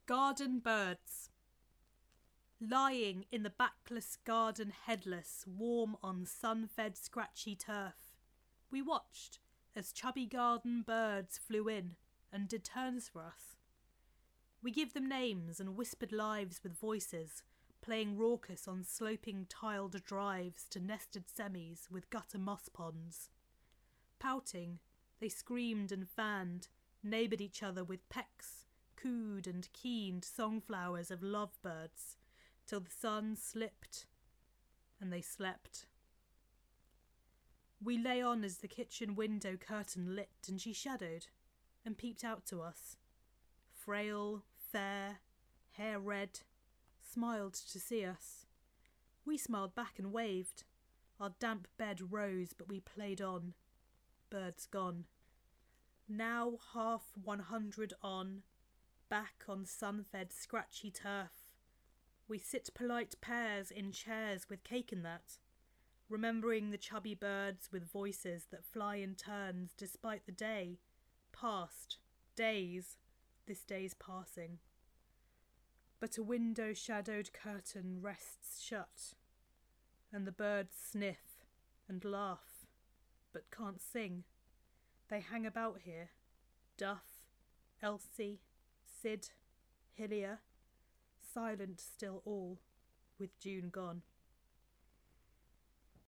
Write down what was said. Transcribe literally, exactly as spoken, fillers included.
Garden birds. Lying in the backless garden headless, warm on sun-fed scratchy turf, we watched as chubby garden birds flew in and did turns for us. We give them names and whispered lives with voices, playing raucous on sloping tiled drives to nested semis with gutter moss ponds. Pouting, they screamed and fanned, neighboured each other with pecks, cooed and keened songflowers of lovebirds, till the sun slipped and they slept. We lay on as the kitchen window curtain lit and she shadowed and peeped out to us. Frail, fair, hair red, smiled to see us. We smiled back and waved. Our damp bed rose, but we played on. Birds gone. Now half one hundred on, back on sun-fed scratchy turf. We sit polite pairs in chairs with cake and that, remembering the chubby birds with voices that fly in turns despite the day, past, days, this day's passing. But a window-shadowed curtain rests shut, and the birds sniff and laugh, but can't sing. They hang about here, Duff, Elsie, Sid, Hillier, silent still all, with June gone.